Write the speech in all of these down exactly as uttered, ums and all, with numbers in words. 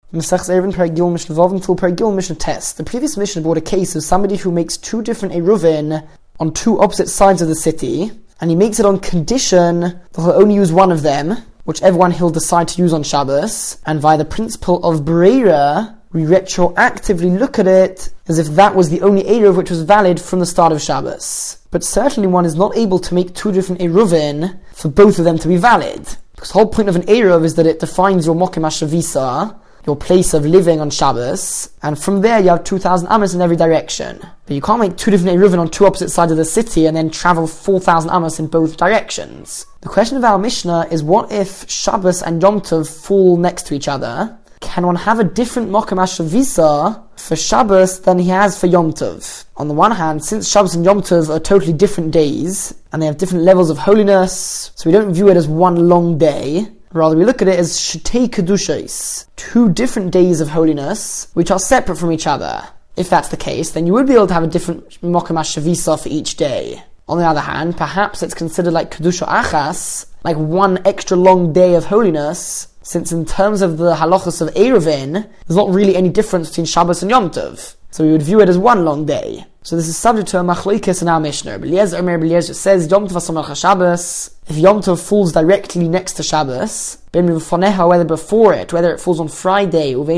Masechus Eruvin Perigil Mishnah Vav until Perigil Mishnah Test. The previous Mishnah brought a case of somebody who makes two different Eruvin on two opposite sides of the city, and he makes it on condition that he'll only use one of them, whichever one he'll decide to use on Shabbos, and via the principle of Breira, we retroactively look at it as if that was the only Eruv which was valid from the start of Shabbos. But certainly one is not able to make two different Eruvin for both of them to be valid. Because the whole point of an Eruv is that it defines your Mokim HaShavisa, your place of living on Shabbos, and from there you have two thousand amos in every direction. But you can't make two different Eruvin on two opposite sides of the city and then travel four thousand amos in both directions. The question of our Mishnah is, what if Shabbos and Yom Tov fall next to each other? Can one have a different Mokim HaShavisa for Shabbos than he has for Yom Tov? On the one hand, since Shabbos and Yom Tov are totally different days, and they have different levels of holiness, so we don't view it as one long day. Rather, we look at it as Shetei Kedushos, two different days of holiness, which are separate from each other. If that's the case, then you would be able to have a different Mokim HaShavisa for each day. On the other hand, perhaps it's considered like Kedusha Achas, like one extra long day of holiness, since in terms of the halachos of Eruvin, there's not really any difference between Shabbos and Yom Tov. So we would view it as one long day. So this is subject to a machlokes in our Mishnah. Eliezer Omer Eliezer says, Yom Tov Asamach Shabbos. If Yom Tov falls directly next to Shabbos, whether before it, whether it falls on Friday, or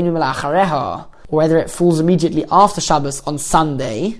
whether it falls immediately after Shabbos on Sunday,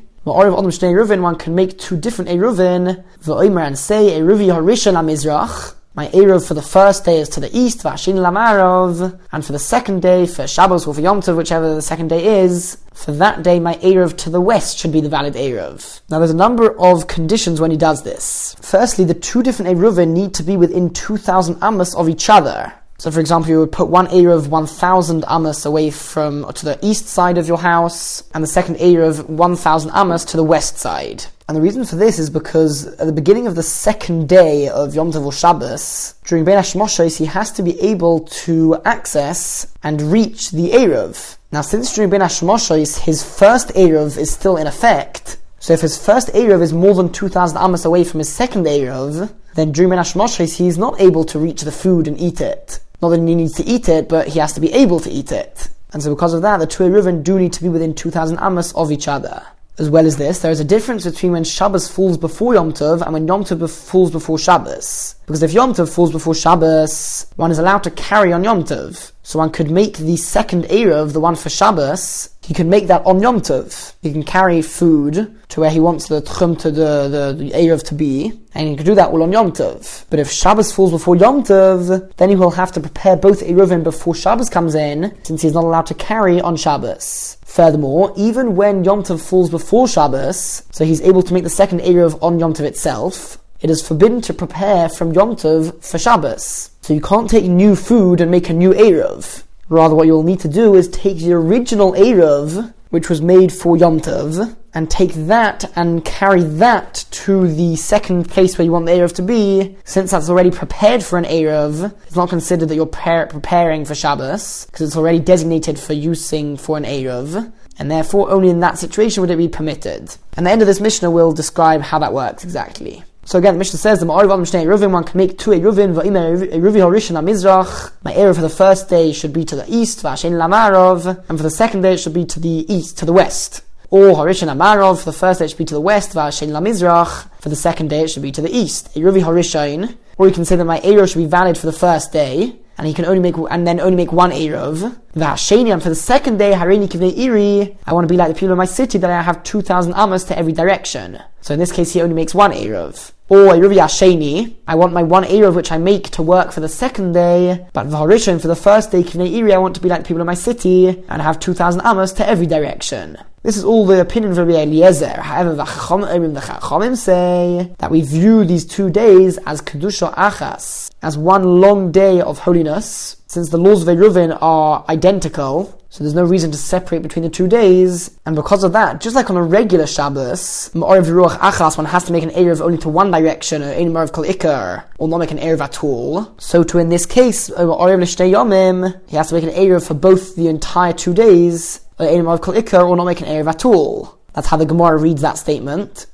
one can make two different Eruvin, and say, Eruvi Harishan HaMizrach, my Eruv for the first day is to the east, V'Hashini Lamarov, and for the second day, for Shabbos or for Yom Tov, whichever the second day is, for that day my Eruv to the west should be the valid Eruv. Now there's a number of conditions when he does this. Firstly, the two different Eruvin need to be within two thousand amos of each other. So for example, you would put one Eruv one thousand amos away from, to the east side of your house, and the second Eruv one thousand amos to the west side. And the reason for this is because at the beginning of the second day of Yom Tov or Shabbos, during Bein HaShmoshos, he has to be able to access and reach the Eruv. Now since during Bein HaShmoshos, his first Eruv is still in effect, so if his first Eruv is more than two thousand amos away from his second Eruv, then during Bein HaShmoshos, he is not able to reach the food and eat it. Not that he needs to eat it, but he has to be able to eat it. And so because of that, the two Eruvin do need to be within two thousand amos of each other. As well as this, there is a difference between when Shabbos falls before Yom Tov and when Yom Tov falls before Shabbos. Because if Yom Tov falls before Shabbos, one is allowed to carry on Yom Tov. So one could make the second Eruv, the one for Shabbos, he can make that on Yom Tov. He can carry food to where he wants the tchum to the, the, the Eruv to be, and he can do that all on Yom Tov. But if Shabbos falls before Yom Tov, then he will have to prepare both Eruvin before Shabbos comes in, since he's not allowed to carry on Shabbos. Furthermore, even when Yom Tov falls before Shabbos, so he's able to make the second Eruv on Yom Tov itself, it is forbidden to prepare from Yom Tov for Shabbos. So you can't take new food and make a new Eruv. Rather, what you'll need to do is take the original Eruv, which was made for Yom Tov, and take that and carry that to the second place where you want the Eruv to be. Since that's already prepared for an Eruv, it's not considered that you're pre- preparing for Shabbos, because it's already designated for using for an Eruv, and therefore only in that situation would it be permitted. And the end of this Mishnah will describe how that works exactly. So again, the Mishnah says, the Ma'ariv Mishneh Eruvin, one can make two Eruvin, V'Imer Eruvi Harishan HaMizrach, my Eruv for the first day should be to the east, V'Hasheni Lamarov, and for the second day it should be to the east, to the west. Or Harishan HaMarav, for the first day it should be to the west, V'Hasheni Lamizrach, for the second day it should be to the east. Eruvi Harishan, or you can say that my Eruv should be valid for the first day, and he can only make, and then only make one Eruv. V'Hasheni, and for the second day, Hareini Kivnei Iri, I want to be like the people of my city, that I have two thousand amos to every direction. So in this case, he only makes one Eruv. Or Eruvi Hasheni, I want my one Eruv which I make to work for the second day, but V'Harishan, for the first day, Kivnei Iri, I want to be like the people of my city, and have two thousand amos to every direction. This is all the opinion of Rabbi Eliezer. However, the Chachamim say that we view these two days as Kedusha Achas, as one long day of holiness, since the laws of Eruvin are identical, so there's no reason to separate between the two days, and because of that, just like on a regular Shabbos, Ma'ariv Ruach Achas, one has to make an Eruv only to one direction, or Ein Ma'ariv Kol Ikar, or not make an Eruv at all. So too in this case, Ma'ariv L'Shnei Yomim, he has to make an Eruv for both the entire two days, or Ein Ma'ariv Kol Ikar, or not make an Eruv at all. That's how the Gemara reads that statement.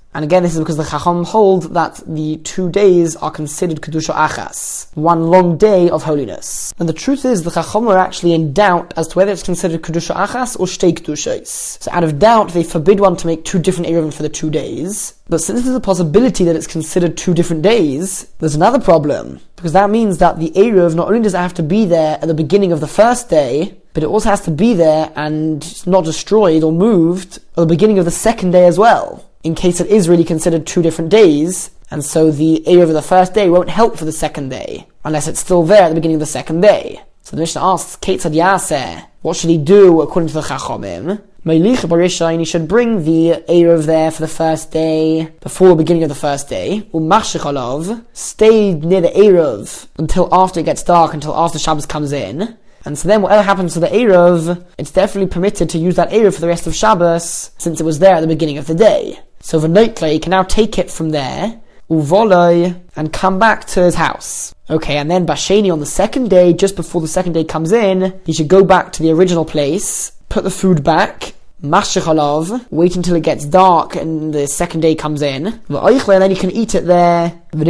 And again, this is because the Chacham hold that the two days are considered Kedusha Achas, one long day of holiness. And the truth is, the Chacham are actually in doubt as to whether it's considered Kedusha Achas or Shtei Kedushas. So out of doubt, they forbid one to make two different Eruvin for the two days. But since there's a possibility that it's considered two different days, there's another problem. Because that means that the Eruv not only does it have to be there at the beginning of the first day, but it also has to be there and not destroyed or moved at the beginning of the second day as well, in case it is really considered two different days, and so the Eruv of the first day won't help for the second day, unless it's still there at the beginning of the second day. So the Mishnah asks, Ketzad Yaseh, what should he do according to the Chachamim? Meilicha Barishain, he should bring the Eruv there for the first day, before the beginning of the first day, Umashich Alav, stay near the Eruv until after it gets dark, until after Shabbos comes in. And so then whatever happens to the Eruv, it's definitely permitted to use that Eruv for the rest of Shabbos, since it was there at the beginning of the day. So the Noitle can now take it from there, Uvoloi, and come back to his house. Okay, and then Basheni on the second day, just before the second day comes in, he should go back to the original place, put the food back, Mashich Alav, wait until it gets dark and the second day comes in, and then he can eat it there, and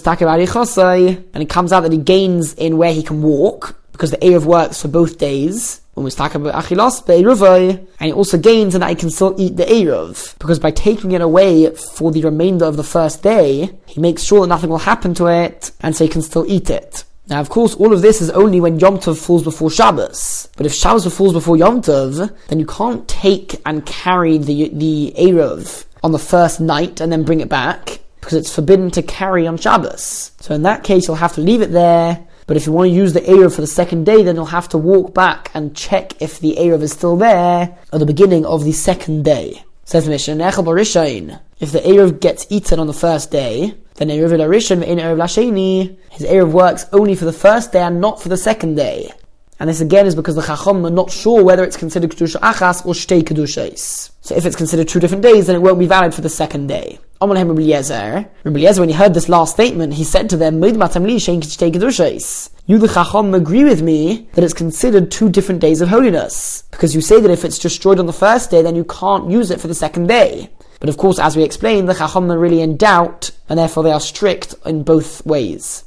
it comes out that he gains in where he can walk, because the Eruv works for both days, when we talk about Achilas, Be'eruvai, and he also gains in that he can still eat the Eruv, because by taking it away for the remainder of the first day, he makes sure that nothing will happen to it, and so he can still eat it. Now, of course, all of this is only when Yom Tov falls before Shabbos. But if Shabbos falls before Yom Tov, then you can't take and carry the the Eruv on the first night and then bring it back, because it's forbidden to carry on Shabbos. So in that case, you'll have to leave it there. But if you want to use the Eruv for the second day, then you'll have to walk back and check if the Eruv is still there at the beginning of the second day. Says the Mishnah, if the Eruv gets eaten on the first day, then Eruv l'Rishon ve'ein Eruv l'Sheni, his Eruv works only for the first day and not for the second day. And this again is because the Chacham are not sure whether it's considered Kedusha Achas or Shtei Kedushas. So if it's considered two different days, then it won't be valid for the second day. Amalhem Rabbi Eliezer. Rabbi Eliezer, when he heard this last statement, he said to them, you, the Chacham, agree with me that it's considered two different days of holiness. Because you say that if it's destroyed on the first day, then you can't use it for the second day. But of course, as we explained, the Chacham are really in doubt, and therefore they are strict in both ways.